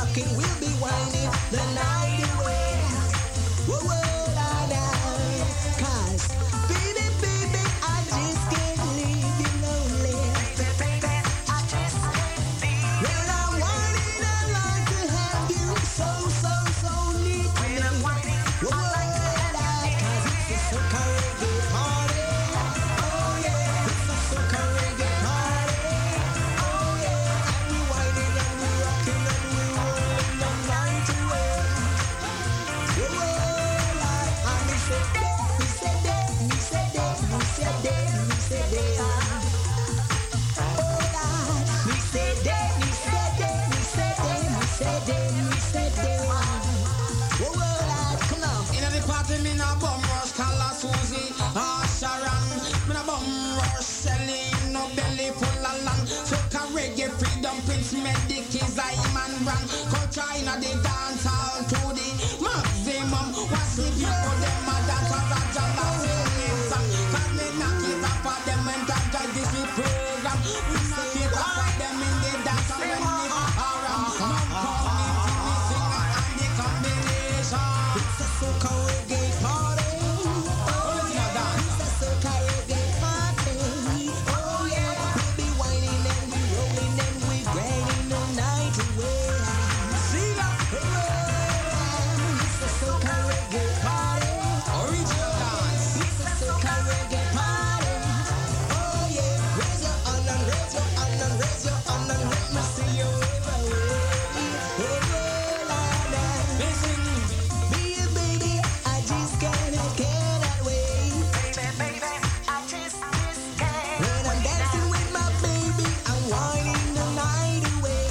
rocking, we'll be whining the night away. Whoa, whoa, la, la. 'Cause, baby, baby, I just can't leave you lonely. When I'm whining, I like to have you so, so, so neat to me. Whoa, whoa, la, 'cause it's a soca reggae party. Oh yeah, it's a soca reggae party. Oh yeah, and we whining and we rocking and we rolling the night away. Whoa, whoa, la, and me say day, me say day, me say day, me say day, me say day. Oh Lord, me say day, me say day, me say day, me say day, me say day. Whoa, whoa, Lord, come on. In the party, me na bum rush, Kala Susie, Sharon. Me na bum rush, selling no belly full of land. Soca reggae, freedom, Prince Medic is a man brand. Culture in the dance hall to the maximum. What's the people, them a dance as a jam, a singing song. 'Cause me knock it up for them and that guy this is program. We knock it up for them in the dance and when we around. Come community, we sing and the combination. It's a soca reggae party. Original dance. It's a soca reggae party. Oh yeah, we'll be whining and we rolling and we grinding the night away. See that? It's a soca reggae party. Original dance. It's a soca reggae party. Oh yeah, raise your hand and raise your hand and raise your hand and let me see you wave away. Oh Lord, Listen. be a baby, I just can't get away. When I'm dancing with my baby, I'm whining the night away.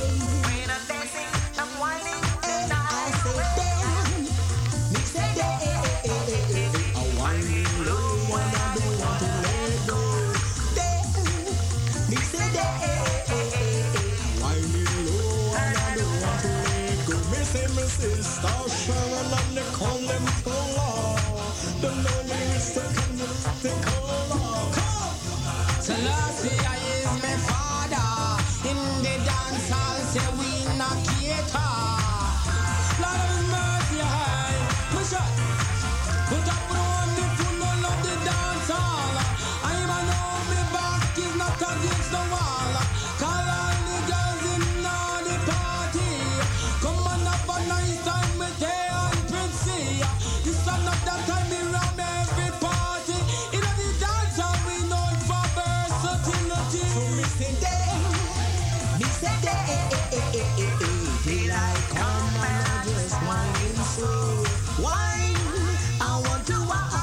And I say damn, me say damn. I'm whining low and I don't want to let go. Damn, me say damn. I'm whining low and I don't want to let go. Me say, Star Sharon and they call them Tola. The lonely is the color. Selassie is my father. In the dance hall, say we not cater. Lord of mercy, I push up. Put up on the full of the dance hall. I even know me back is not against the wall. Call all the girls in the party. Come on up a nice time with day and Princey. This is not that time we ram every party. In the dance hall, we know for versatility. So me say damn, me say damn. Daylight come and I just whining so. Wine, I want to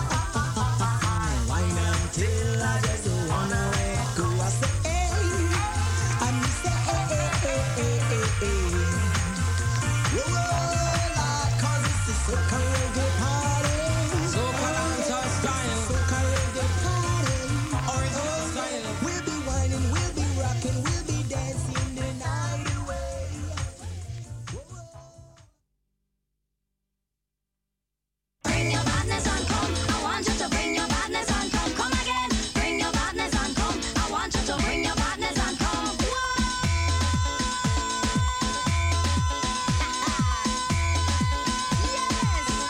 wine until I just don't wanna let go. I say hey, and me say hey. Whoa, Lord, 'cause it's a soca reggae party. Soca dancehall style. Soca reggae party. Original style. We'll be whining, we'll be rocking, we'll be dancing the night away. Bring your badness on, come. I want you to bring your badness on, come. Come again. Bring your badness on, come. I want you to bring your badness on, come. Yes.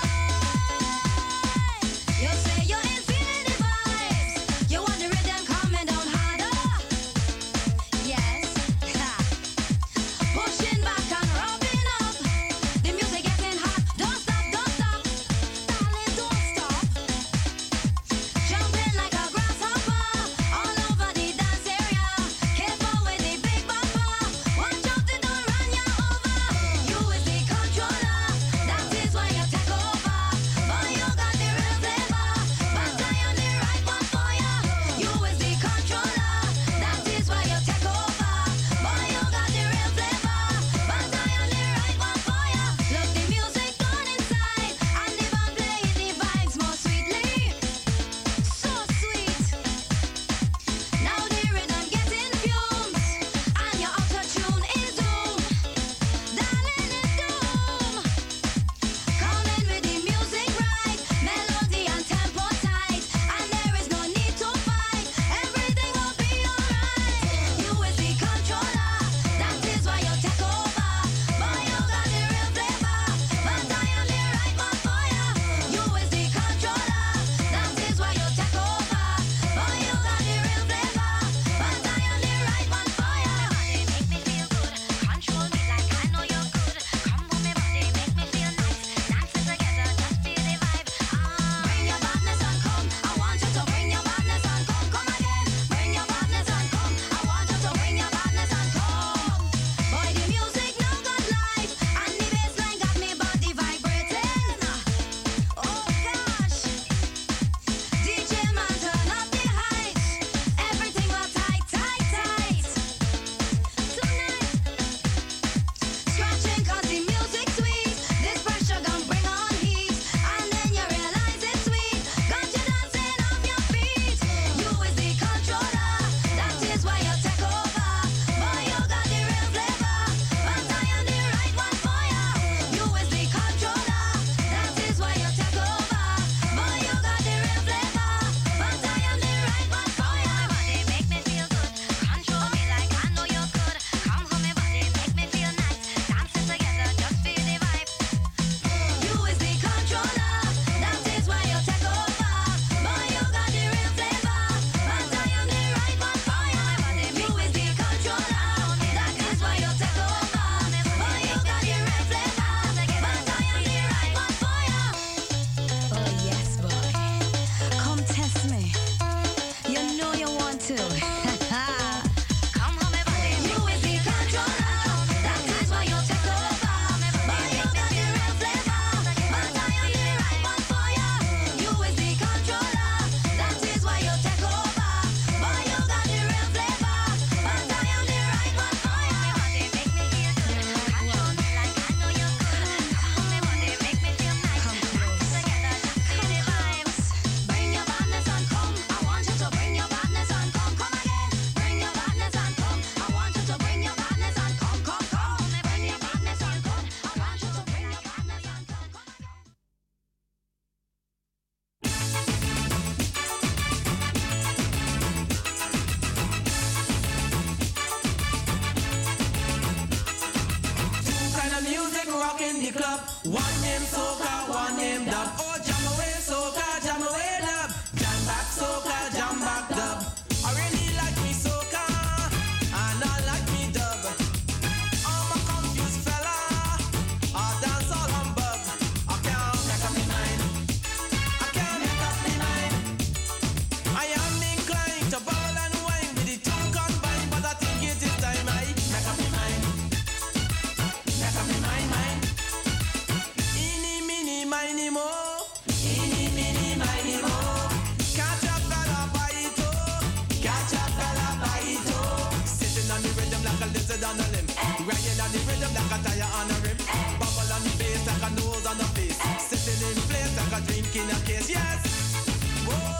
kind of music rocking the club. One name soca, one name dub. Oh, jam away soca, jam away dub. Jam back soca, jam back dub. I really like me soca, and I like me dub. I'm a confused fella, I dance all humbug. I can't make up my mind, I can't make up my mind. I am inclined to bubble and wine with the two combined, but I think it is time I make up my mind. Make up my mind. Eeny, meeny, miny, mo. Eeny, meeny, miny, mo. Catch a fella by it, oh. Catch a fella by it, oh. Sitting on the rhythm like a lizard on a limb. Riding on the rhythm like a tire on a rim. Bubble on the bass like a nose on the face. Sitting in place like a drink in a case, yes. Boy,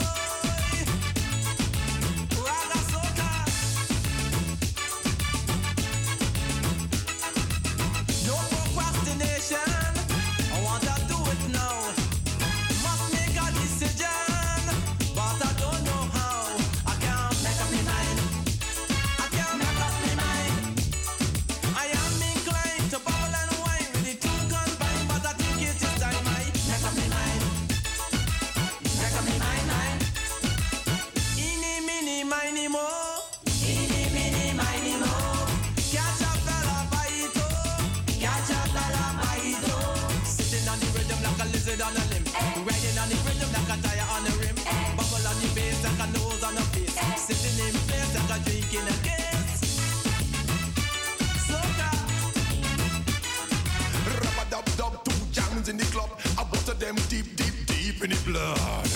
raga soca. No procrastination. I want to do it now. Must make a decision, but I don't know how. I can't make up my mind. I can't make up my mind. I am inclined to bubble and wine with the two combined, but I think it is time I make up my mind. Make up my mind. Eeny, meeny, miny, mo. Eeny, meeny, miny, mo. Catch a fella by it, oh. Catch a fella by it, oh. Sitting on the rhythm like a lizard on a limb. Riding on the rhythm like a tire on a rim. Bubble on the bass like a nose on a face. Sitting in place like a drink in a case. Soca. Rub-a-dub-dub, two jams in the club. I butter them deep, deep, deep in the blood.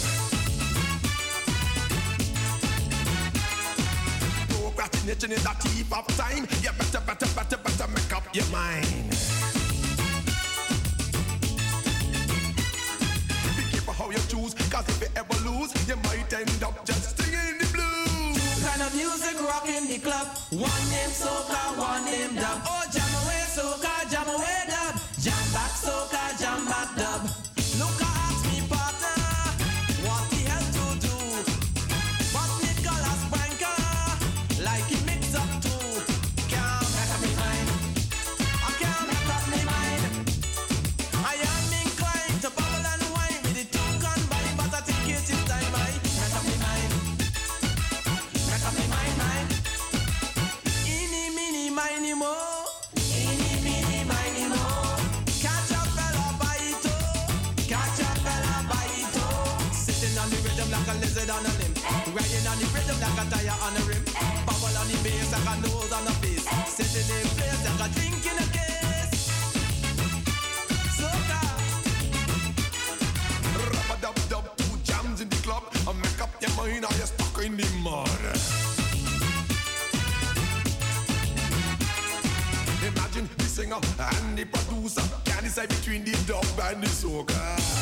Procrastination is a thief of time. You better make up your mind. Be careful how you choose, cause if you ever lose, you might end up just singing the blues. Kind of music rocking the club. One name soca, one name dub. Oh, jam away soca, jam away dub. Jam back soca, jam back dub. Look, I ask me partner, what the hell to do? But Nicholas Branca, like he mix up too. Can't make up my mind. I can't make up my mind. I am inclined to bubble and wine with the two combined, but I think it is time I make up my mind. Make up my mind. Eeny, meeny, miny, mo. Eeny, meeny, miny, mo. Catch a fella by it, oh. Catch a fella by it, oh. Sitting on the rhythm like a lizard on a limb. Riding on the rhythm like a tire on a rim. Bubble on the bass like a nose on a face. Sitting in place like a drink in a case. Soca. Rub-a-dub-dub, two jams in the club. I make up your mind or you're stuck in the mud. Imagine the singer and the producer can't decide between the dub and the soca.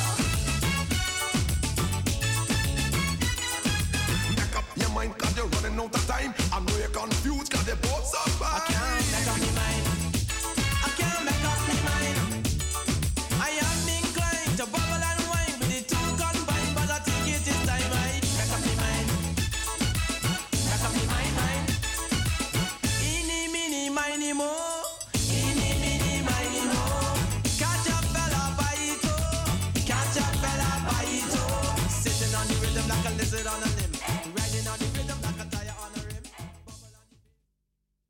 Make up your mind cause you're running out of time. I know you're confused cause they're both so fine. I can't make up my mind. I can't make up my mind. I am inclined to bubble and wine with the two combined, but I think it is time I make up my mind. Make up my mind. Eeny, meeny, miny, mo. Eeny, meeny, miny, mo. Catch a fella by it, oh. Catch a fella by it, oh. Sitting on the rhythm like a lizard on a limb. Riding on the rhythm like a tire on a rim.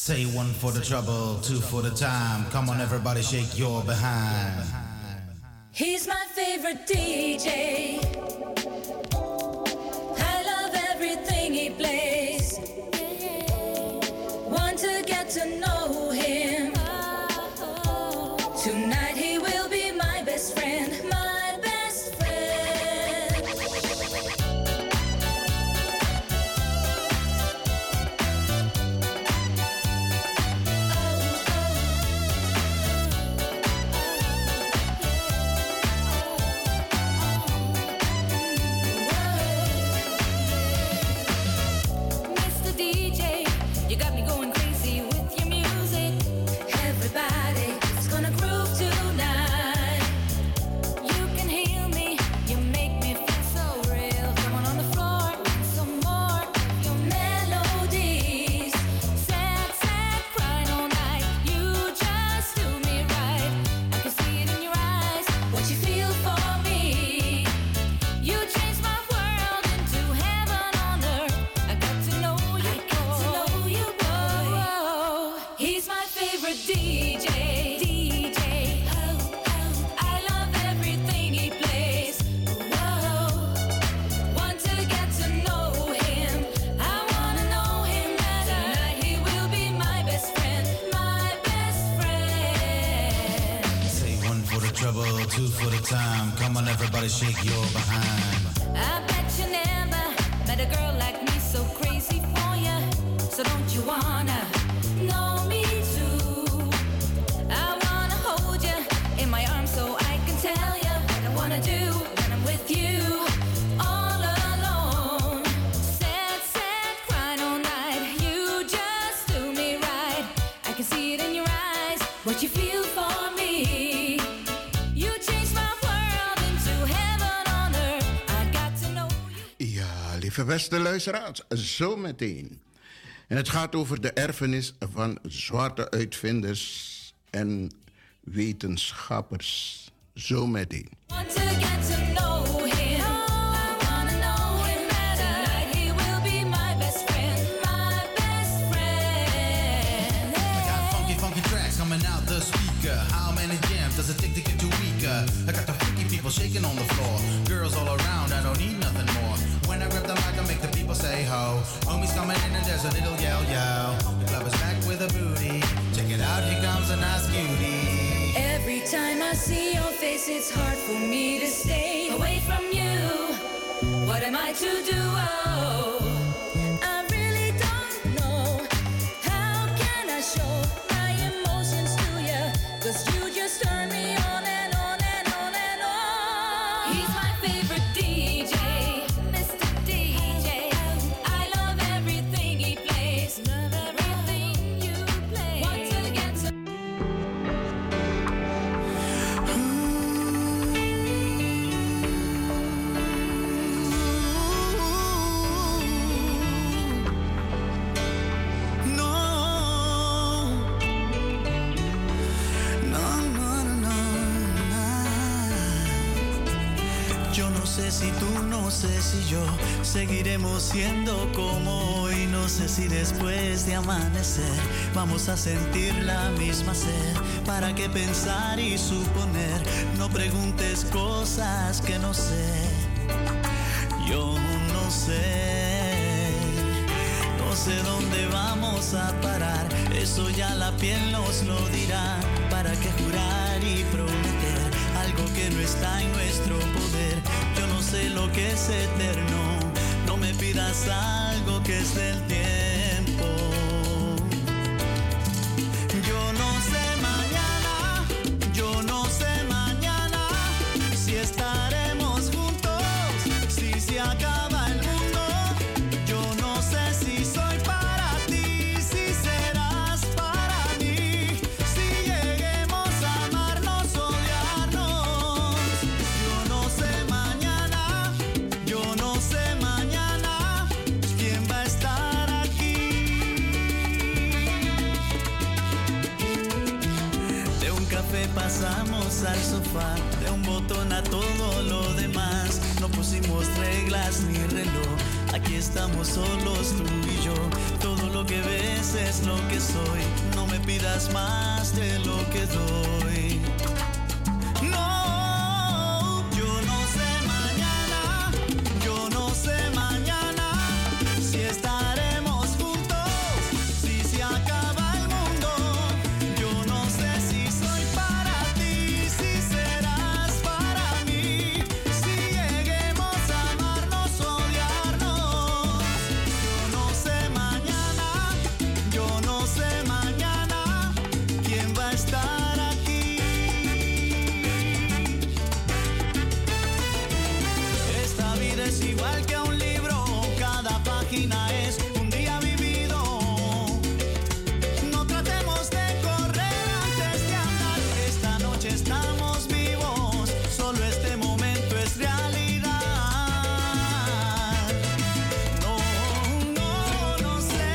Say one for the trouble, two for the time. Come on, everybody, shake your behind. He's my favorite DJ. I love everything he plays. Want to get to know him. Tonight he will be my best friend, my best friend. Mr. DJ, you got me going crazy with your music. Everybody is gonna groove tonight. You can heal me, you make me feel so real. Come on the floor and some more of your melodies. Sad, sad, crying all night. You just do me right. I can see it in your eyes, what you feel for me. You changed my world into heaven on earth. I got to know you, boy. He's my favorite DJ. I love everything he plays. Want to get to know him. I wanna know him better. Tonight he will be my best friend, my best friend. Say one for the trouble, two for the time. Come on, everybody, shake your behind. I bet you never met a girl like me so crazy for you. So don't you wanna know me too? I wanna hold you in my arms so I can tell you what I wanna do when I'm with you. All alone, sad, sad, crying all night. You just do me right. I can see it in your eyes, what you feel for me. You changed my world into heaven on earth. I got to know you. Ja, lieve beste luisteraars, zo meteen. En het gaat over de erfenis van zwarte uitvinders en wetenschappers. Zo meteen. Want to get to know him. I wanna know him better. Tonight he will be my best friend, my best friend. I got funky, funky tracks coming out the speaker. How many jams does it take to get you weaker? I got the freaky people shaking on the floor. Girls all around, I don't need nothing more. When I grab the mic, I make the people say ho. Homies coming in and there's a little yell, yo. The club is back with a booty. Check it out, here comes a nice cutie. Every time I see your face, it's hard for me to stay away from you. What am I to do? Oh, I really don't know. How can I show my emotions to you? 'Cause you just turn me on and on and on and on. He's my favorite DJ, Mr. DJ. I love everything he plays. Love everything you play. Want to get to Yo no sé si tú, no sé si yo seguiremos siendo como hoy. No sé si después de amanecer vamos a sentir la misma sed. ¿Para qué pensar y suponer? No preguntes cosas que no sé. Yo no sé. No sé dónde vamos a parar. Eso ya la piel nos lo dirá. ¿Para qué jurar y prometer algo que no está en nuestro poder? Yo no sé lo que es eterno. No me pidas algo que es del tiempo. Yo no sé mañana. Yo no sé mañana si estaremos juntos, si se acaba el mundo. Yo no sé si soy para ti, si serás para mí, si lleguemos a amarnos, odiarnos. Yo no sé mañana, yo no sé mañana quién va a estar aquí. De un café pasamos al sofá, de un botón a todo lo demás. No pusimos reglas ni reloj, Aquí estamos solos tú y yo. Todo lo que ves es lo que soy. No me pidas más de lo que doy. No, yo no sé mañana, yo no sé mañana si estaremos juntos, si se acaba el mundo. Yo no sé si soy para ti, si serás para mí, si lleguemos a amarnos o odiarnos. Yo no sé mañana, yo no sé mañana quién va a estar aquí. Esta vida es igual que un libro, cada página es un día vivido. No tratemos de correr antes de andar. Esta noche estamos vivos, solo este momento es realidad. No, no, no sé.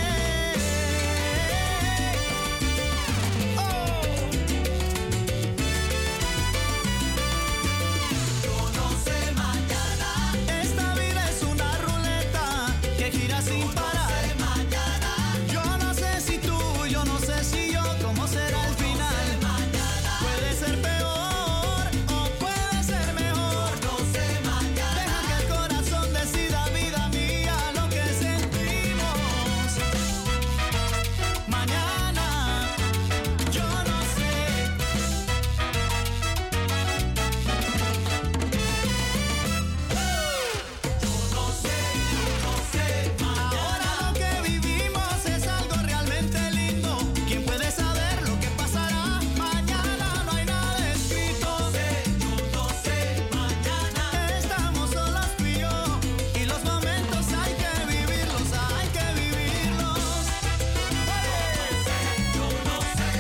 Oh. Yo no sé mañana. Esta vida es una ruleta que gira sin parar. Yo no sé si tú, yo no sé si yo, cómo será el final. Puede ser peor o puede ser mejor. No sé mañana. Deja que el corazón decida, vida mía, lo que sentimos. Mañana, yo no sé. Ahora lo que vivimos es algo realmente lindo. ¿Quién puede saber lo que pasará mañana? No hay nada escrito. Yo no sé mañana. Estamos solos tú y yo, y los momentos hay que vivirlos, hay que vivirlos. Yo no sé.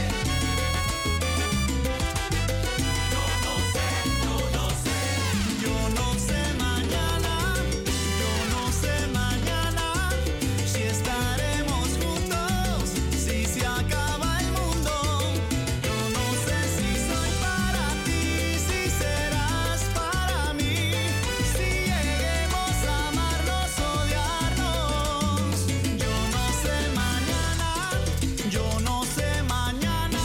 Yo no sé mañana, yo no sé mañana si estaremos juntos, si se acaba el mundo. Yo no sé si soy para ti, si serás para mí, si lleguemos a amarnos o odiarnos. Yo no sé mañana, yo no sé mañana.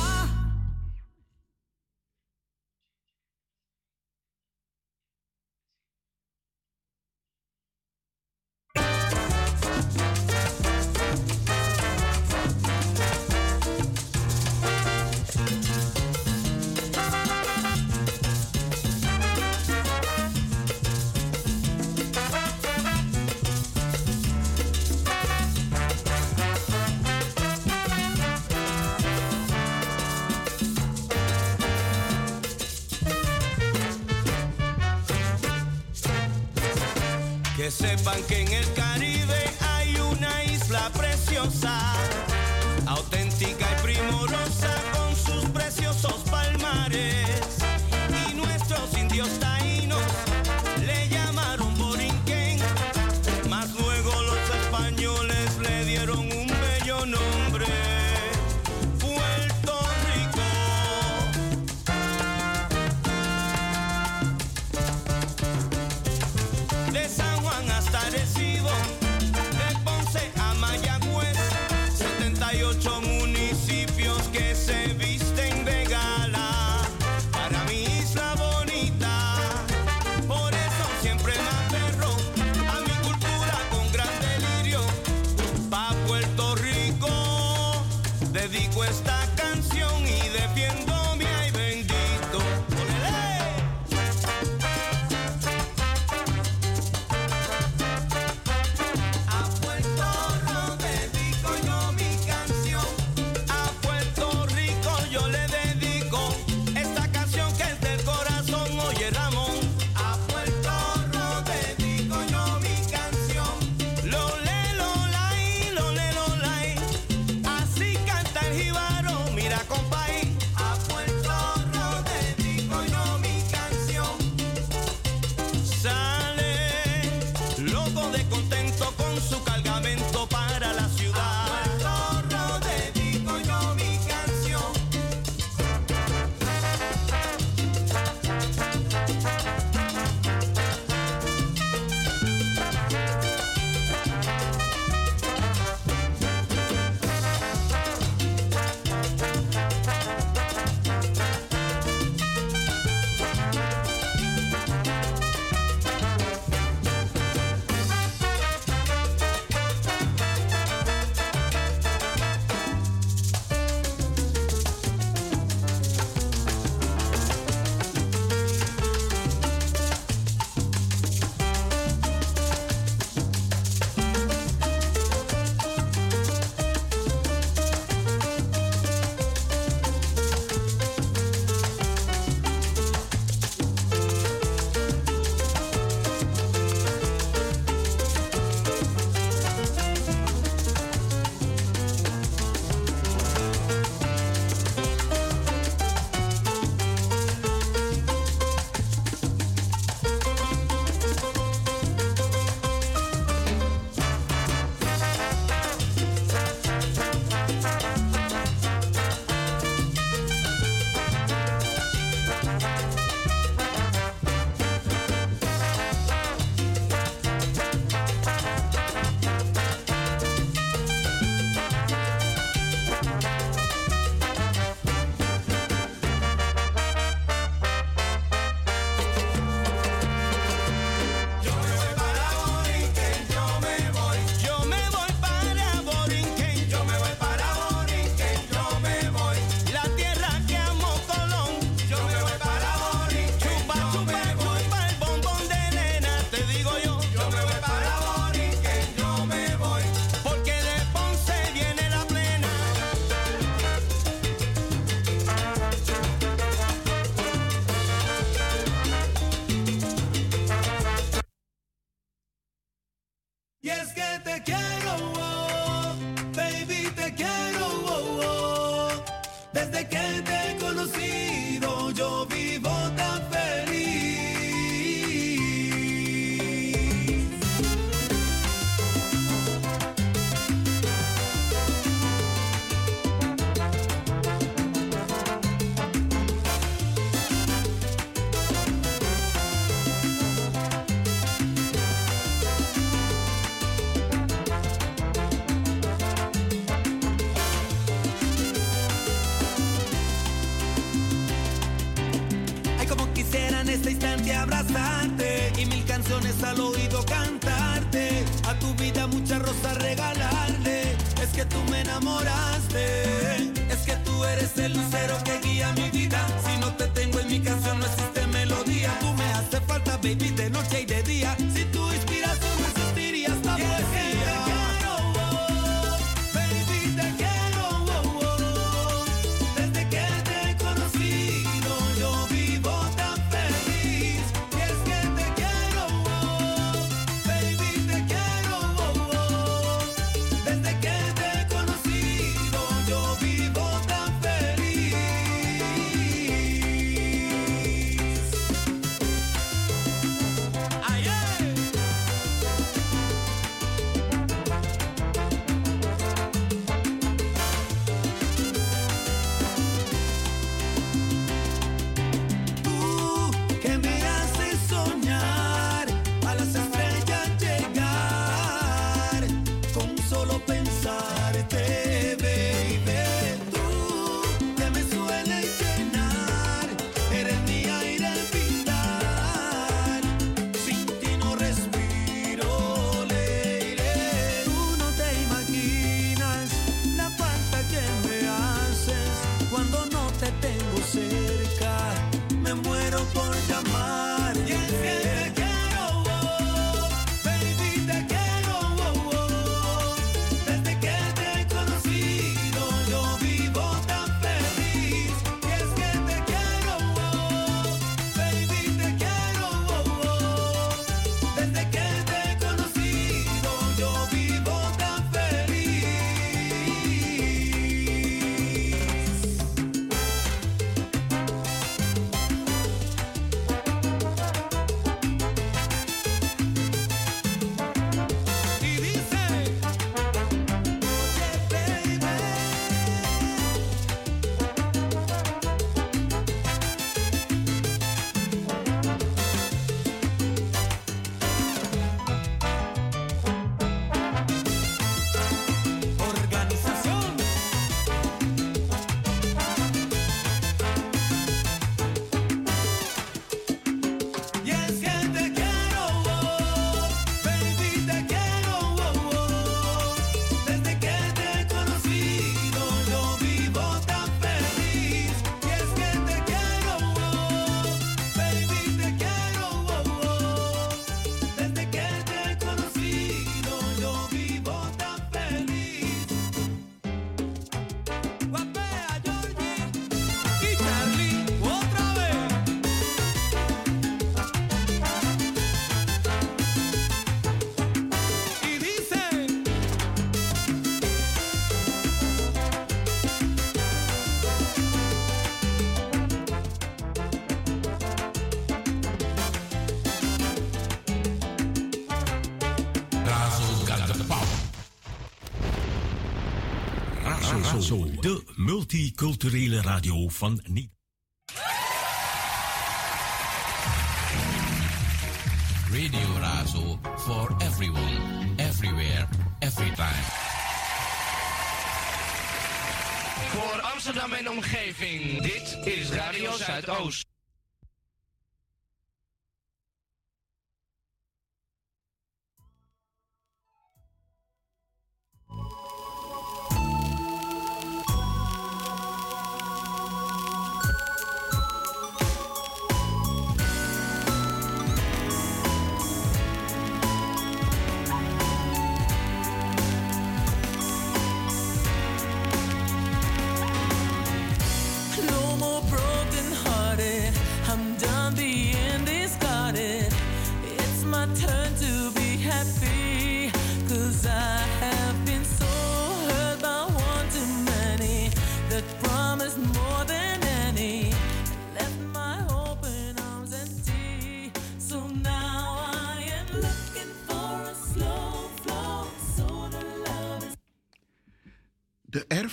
Que sepan que en el Caribe hay una isla preciosa, auténtica y primorosa, con sus preciosos palmares. Y nuestros indios taínos le llamaron Borinquen, mas luego los españoles le dieron un bello nombre: Puerto Rico. De San Juan hasta Arecibo, de Ponce a Mayagüez, 78 municipios que se visten de gala para mi isla bonita. Y es que te quiero, oh, baby, te quiero, oh, oh. Desde que te he conocido yo vivo tan feliz. En este instante abrazarte y mil canciones al oído cantarte, a tu vida muchas rosas regalarle. Es que tú me enamoraste, es que tú eres el lucero que guía mi vida. Si no te tengo en mi canción no existe melodía. Tú me hace falta, baby, de noche y de día. Si tu inspiración no existiría esta poesía. Razo, de multiculturele radio van Nederland. Radio Razo for everyone, everywhere, every time. Voor Amsterdam en omgeving, dit is Radio Zuidoost. No more broken hearted.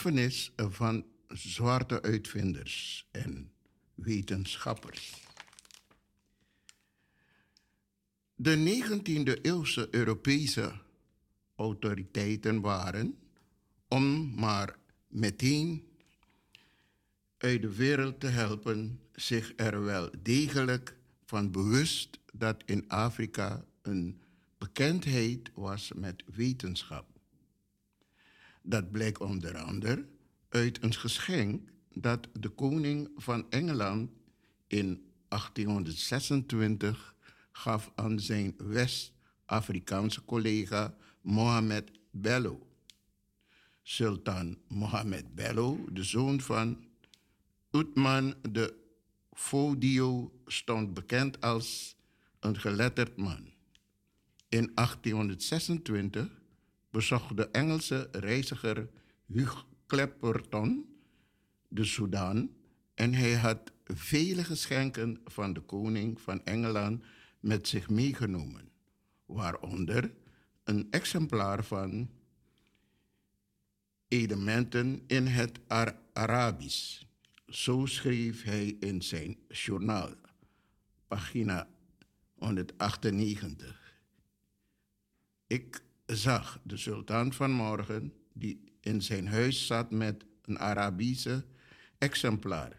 erfenis van zwarte uitvinders en wetenschappers. De 19e eeuwse Europese autoriteiten waren, om maar meteen uit de wereld te helpen, zich er wel degelijk van bewust dat in Afrika een bekendheid was met wetenschap. Dat blijkt onder andere uit een geschenk dat de koning van Engeland in 1826 gaf aan zijn West-Afrikaanse collega Mohammed Bello. Sultan Mohammed Bello, de zoon van Uthman de Fodio, stond bekend als een geletterd man. In 1826 bezocht de Engelse reiziger Hugh Clapperton de Sudan en hij had vele geschenken van de koning van Engeland met zich meegenomen, waaronder een exemplaar van elementen in het Arabisch. Zo schreef hij in zijn journaal, pagina 198. Ik zag de sultan vanmorgen die in zijn huis zat met een Arabische exemplaar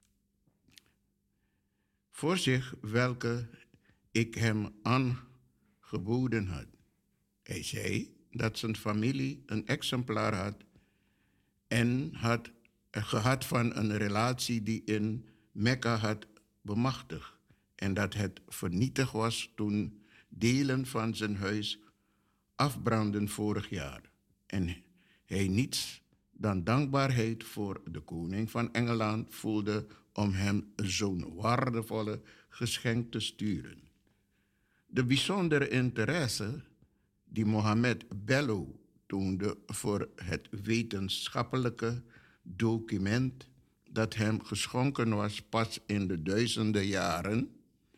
voor zich, welke ik hem aangeboden had. Hij zei dat zijn familie een exemplaar had en had gehad van een relatie die in Mekka had bemachtigd en dat het vernietigd was toen delen van zijn huis afbrandden vorig jaar. En hij niets dan dankbaarheid voor de koning van Engeland voelde om hem zo'n waardevolle geschenk te sturen. De bijzondere interesse die Mohammed Bello toonde voor het wetenschappelijke document dat hem geschonken was pas in de duizenden jaren,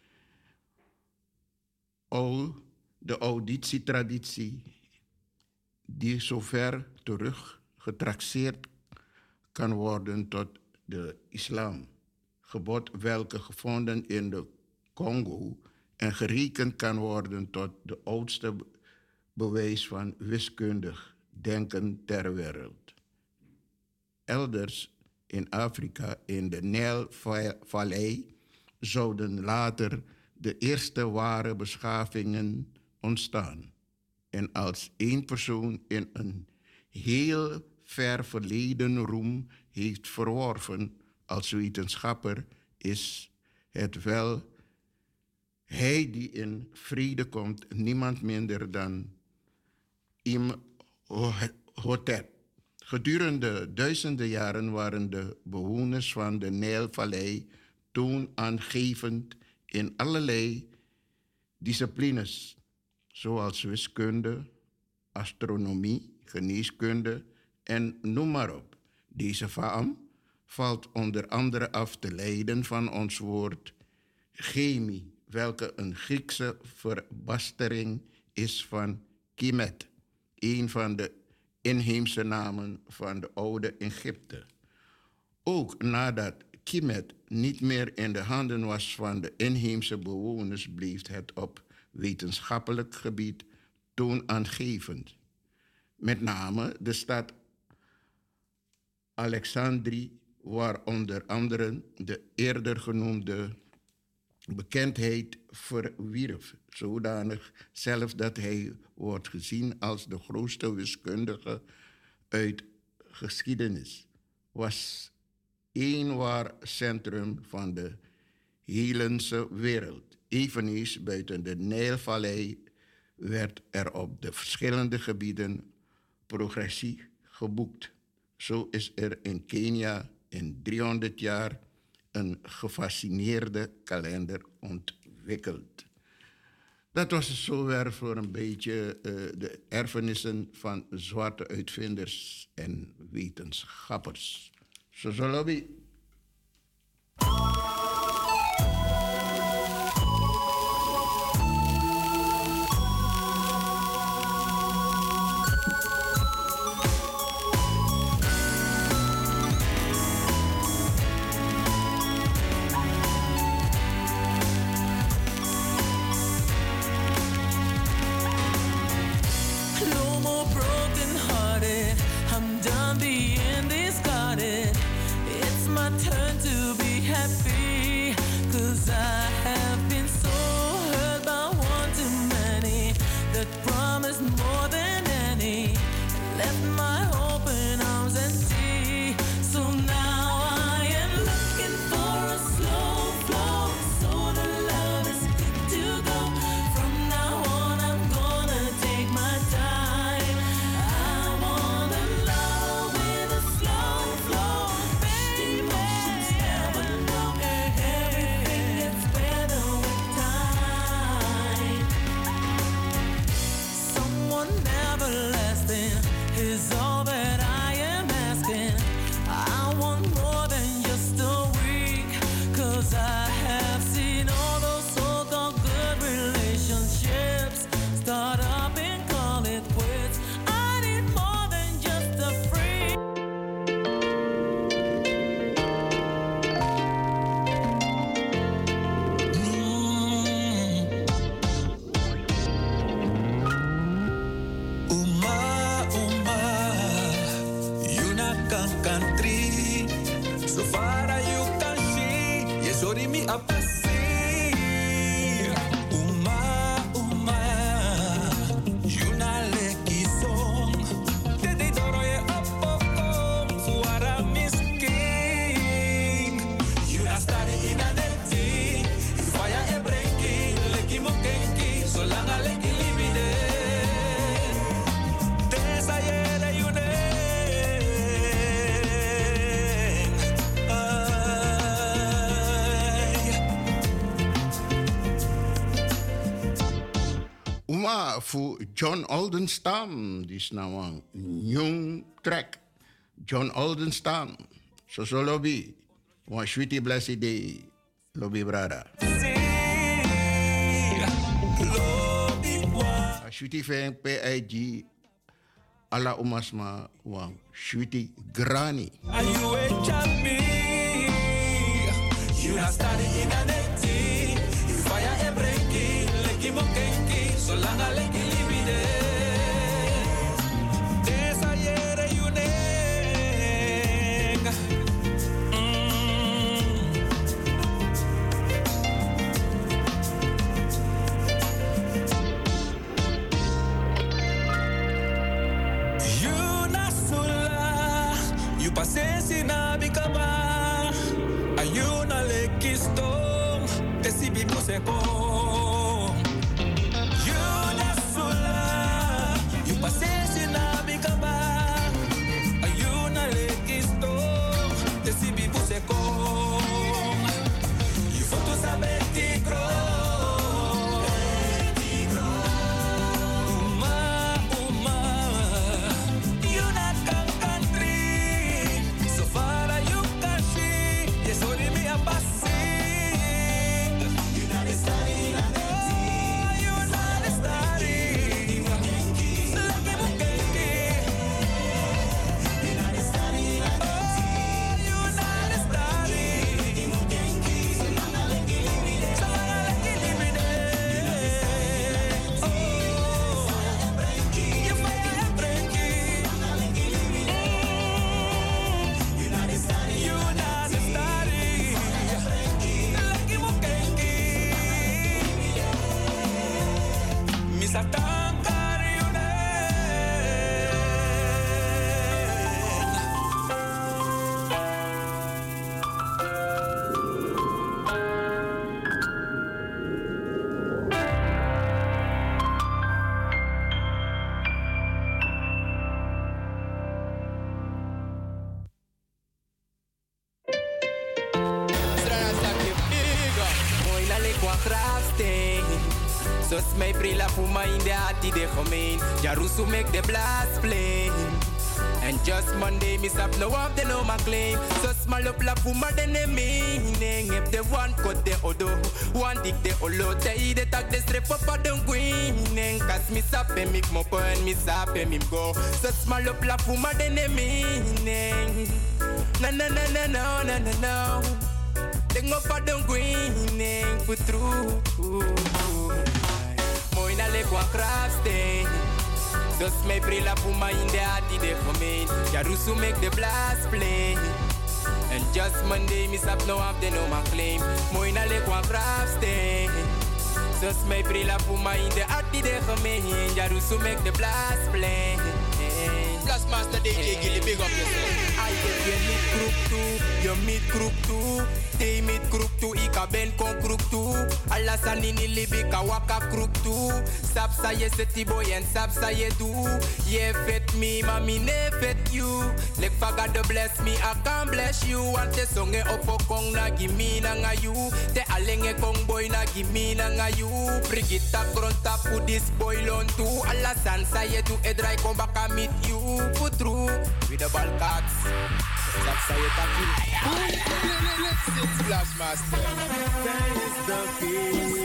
de auditietraditie die zover terug getraceerd kan worden tot de islam, gebod welke gevonden in de Congo en gerekend kan worden tot de oudste bewijs van wiskundig denken ter wereld. Elders in Afrika, in de Nijlvallei, zouden later de eerste ware beschavingen ontstaan. En als één persoon in een heel ver verleden roem heeft verworven als wetenschapper, is het wel hij die in vrede komt, niemand minder dan Imhotep. Gedurende duizenden jaren waren de bewoners van de Nijlvallei toonaangevend in allerlei disciplines, zoals wiskunde, astronomie, geneeskunde en noem maar op. Deze faam valt onder andere af te leiden van ons woord chemie, welke een Griekse verbastering is van Kemet, een van de inheemse namen van de oude Egypte. Ook nadat Kemet niet meer in de handen was van de inheemse bewoners, bleef het op wetenschappelijk gebied toonaangevend. Met name de stad Alexandrië, waar onder andere de eerder genoemde bekendheid verwierf, zodanig zelfs dat hij wordt gezien als de grootste wiskundige uit geschiedenis, was één waar centrum van de Helense wereld. Eveneens buiten de Nijlvallei werd er op de verschillende gebieden progressie geboekt. Zo is er in Kenia in 300 jaar een gefascineerde kalender ontwikkeld. Dat was zover voor een beetje de erfenissen van zwarte uitvinders en wetenschappers. Zo lobby. 'cause I have been so hurt by one too many that promised more than any, left my open arms empty. So now I am looking for a slow flow, so the love is good to go. From now on I'm gonna take my time. I want a love with a slow flow. Emotions never know. Everything gets better with time. Someone everlasting is all that I am asking. I want more than just a week, 'cause I have seen all those so-called good relationships start up and call it quits. I need more than just a free. Uma, you not country. So far as you can see, yes, sorry me a passie. Uma, you not lucky song. Tede doro ye apokong, fuara misking. You not started in a neti, fire e breaking, leki mo kenki, so lang a leki libide. Desayere you Uma voor John Oldenstam. Die is nou een nieuw track. John Oldenstam. So lobby. One sweetie blessed day. Lobby brada. Sweetie van PIG. Alla umasma wang sweetie granny. Are you a champion? You not started in a neti. Fire e breaking, leki mo kenki, so lang a leki libide. Desayere you neng. You na sula, you pasesi na bikaba. Ayun na lekistong, tesibi mo seko. Yun na sula, yung pasesi na bikaba. Ayun na lekistong, tesibi mo seko. Yung foto sa betigro. Uma, yun na kang country. So far as you can see, yes, only me a passing. You're not a study, you're not a study. Lucky mo kenki. You're not a study, you're not a study. Lucky mo kenki. So lang a leki libide. Oh, you fire and breaking. You're not a study, you're not a study. Lucky mo kenki. Misa tankar you Mooi na lek wa grafsteen. Sos mij prila fuma in de ati de gemeen. Jarusu make the blast play. And just Monday, miss up no up the no my claim. So small up la fuma de ne meaning. If the one cut the odo, one dig the olo. They the tag the strip up a don't queening. Cause miss up and make mo pen, miss up and me go. So small up la fuma de ne meaning. Na na na na no na na no. They go for don't queening for true. Mooi na lek wa grafsteen. Dus mij brilla puma in de ati de gemeen. Jarusu make the blast play. And just Monday, miss up no have the no my claim. mooi na le kwa grafsteen. Sus mij prila puma in de arti de gemeen. Jarusu make the blast play. Blast Master DJ Gilly, big up yourself. I get je meet kroek toe, je meet kroek toe. Te meet kroek toe, ik ben kon kroek toe. Alla sanini libi ka waka kroek toe. Sap sa je seti boy en sap sa je doe. Je fit me, mami ne fit you. Lek faga de bless me, I can bless you. Want te songe opo kong na gimi na nga you. Te alenge kong boy na gimi na nga you. Brigita gronta pu this boy lon toe. Alla san sa je doe, e drai kom baka meet you. Put through with the ball cats. Stop say it again. Let's Blast Master. That is the key.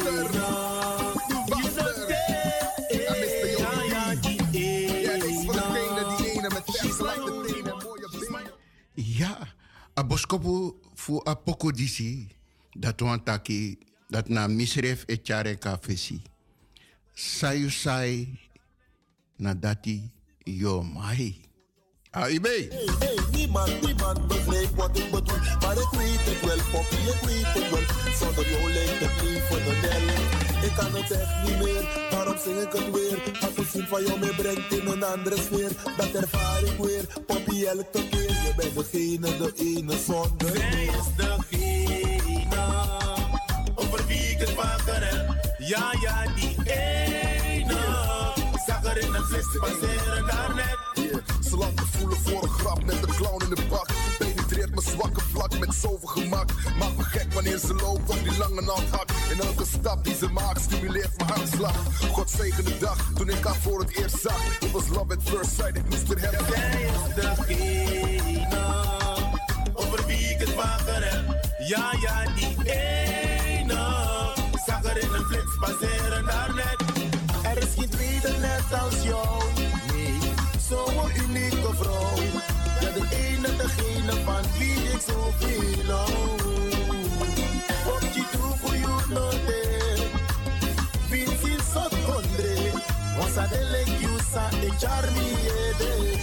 Ja, a boskopu fu a poko disi dat wan taki dat na misref e chare ka fesi. Sayu sai na dati yo mai. AIB. Hey, niemand begrijpt wat ik bedoel. Maar ik weet het wel, poppy, ik weet het wel. Zonder jou lijkt het leven een hel. Ik kan het echt niet meer, daarom zing ik het weer. Als het zien van jou me brengt in een andere sfeer. Dat ervaar ik weer, poppy, elke keer. Je bent degene, de ene zonder. Zij is degene over wie ik het vaker heb. Ja, die ene. Zag er in een fles passeren daarnet. Ze laat me voelen voor een grap met de clown in de bak. Penetreert mijn zwakke vlak met zoveel gemak. Maakt me gek wanneer ze loopt op die lange naaldhak. En elke stap die ze maakt stimuleert mijn hartslag. God zegen de dag toen ik haar voor het eerst zag. Het was love at first sight, ik moest er hebben. Zij is degene over wie ik het vaker heb. Ja, die ene. Zag er in een flits passeren daarnet. Er is geen tweede net als jou. Zo'n unieke vrouw. Ja, de ene, degene van wie ik zoveel hou. Op je toe voor je nodig. Vincent Sot Ondre. Was a de legusa de charmi e de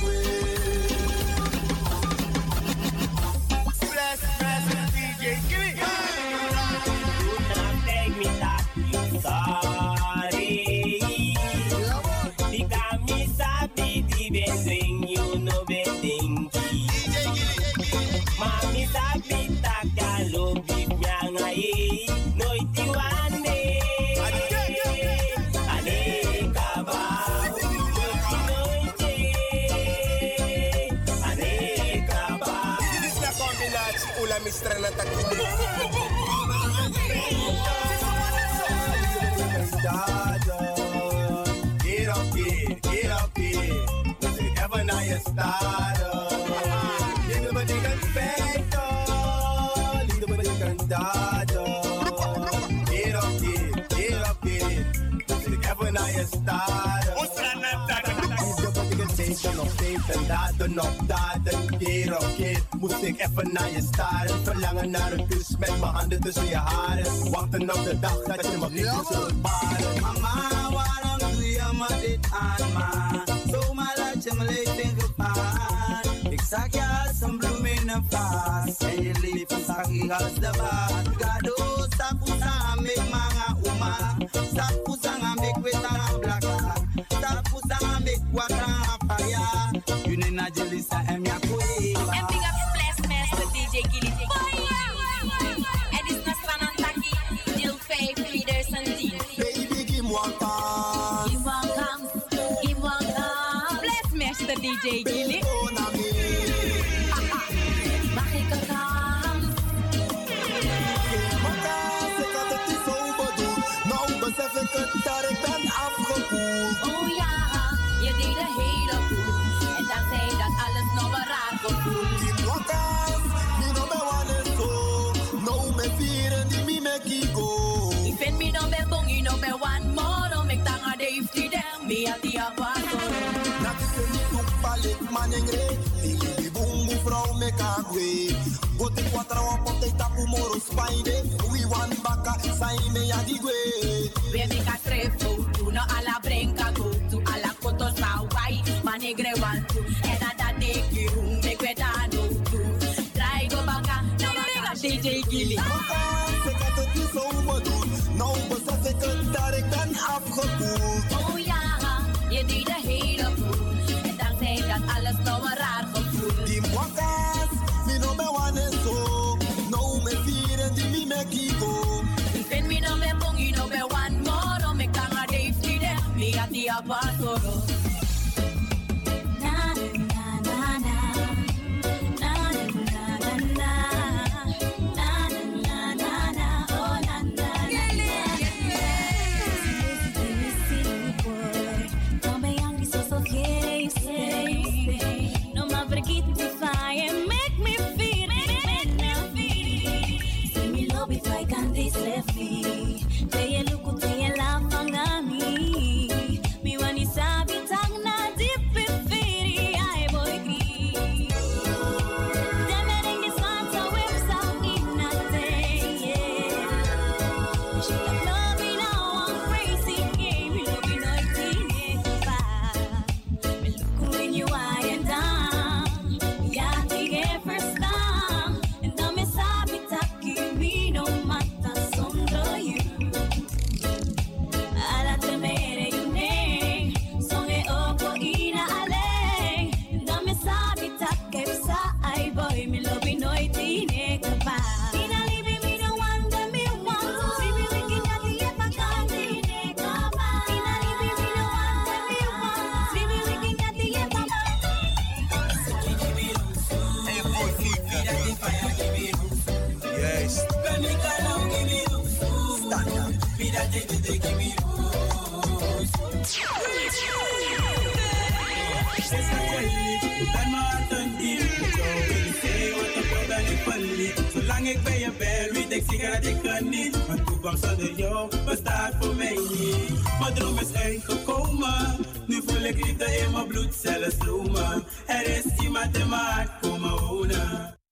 Bless DJ Gilly. Take me that you sorry. The camisa swing, you know betting. Mami sabi Tagalog, bibiyang ay nooit iwane. Ane kaba, ane kaba. Dit is de combinatie Ula Mistra na Takini. Get up here, get up here. Ever now you start Little bit you can fake little bit you can dodge. Get up here. Ever now you start nog steeds en daden op daden. Keer op keer moest ik even naar je staren. Verlangen naar een kus met mijn handen tussen je haren. Wachten op de dag dat je me niet zult baren. Mama, waarom doe je me dit aan, ma? Zomaar laat je me leven in gevaar. Ik zag je als een bloem in een vaas. En je leven zag ik als de baas. Gado, sapu met manga uma. Sapu met wetanga blaka. Sapu met wakanga paya. Unina jelisa em ya koe. And big up Blast Master DJ Gilly. And it's Nasran Taki, Jill Faye, Feeders and Dean. Baby, give one time. Give one come. Blast Master DJ Gilly. Mag ik een kans? Ik had het niet zo bedoeld. Nou besef ik het dat ik ben afgekoeld. Oh ja, je deed een hele boel. En dan zei dat alles nog maar raar gevoeld. Give one kans, mi no me wane so. Nou me vieren die mi me kiko. Ik vind me no be bong, you no be one more. No me tanga de ifti dem, me a die abato. Dat is een niet toepalig manengre. Die bungu vrouw me kagwe. Gote kwatra wapote tapu moro spaide. We want baka, sai me ya digwe. We make a trefo, tu no ala brenka go. Tu ala koto sa wai, manegre want to. En a da deki room, make we da no to. Try go baka, na baka DJ Gilly. afgekoeld. Oh ja, je deed de hele boel. En dan zei dat alles nou een raar gevoel. Die mwakas, mi no be wane so. No me vieren die mi me kiko. Ik vind mi no be bong, no be one more. Me kan a Dave Friede, mi a die apasoro. Zolang ik bij je ben, weet ik zeker dat ik kan niet. Mijn toekomst zonder jou bestaat voor mij niet. Mijn droom is uitgekomen, nu voel ik liefde in mijn bloedcellen stromen. Er is iemand in mijn hart komen wonen.